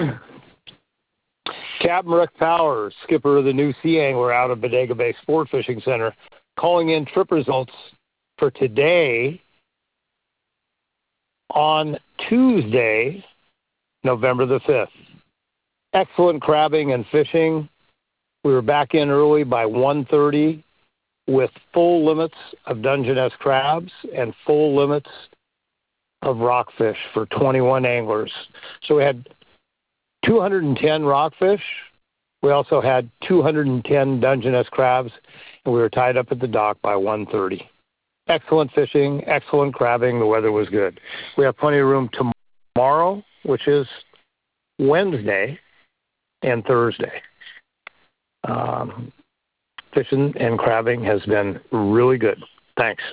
Captain Rick Powers, skipper of the New Sea Angler out of Bodega Bay Sport Fishing Center, calling in trip results for today on Tuesday, November the 5th. Excellent crabbing and fishing. We were back in early by 1:30 with full limits of Dungeness crabs and full limits of rockfish for 21 anglers. So we had 210 rockfish. We also had 210 Dungeness crabs, and we were tied up at the dock by 1:30. Excellent fishing, excellent crabbing. The weather was good. We have plenty of room tomorrow, which is Wednesday and Thursday. Fishing and crabbing has been really good. Thanks.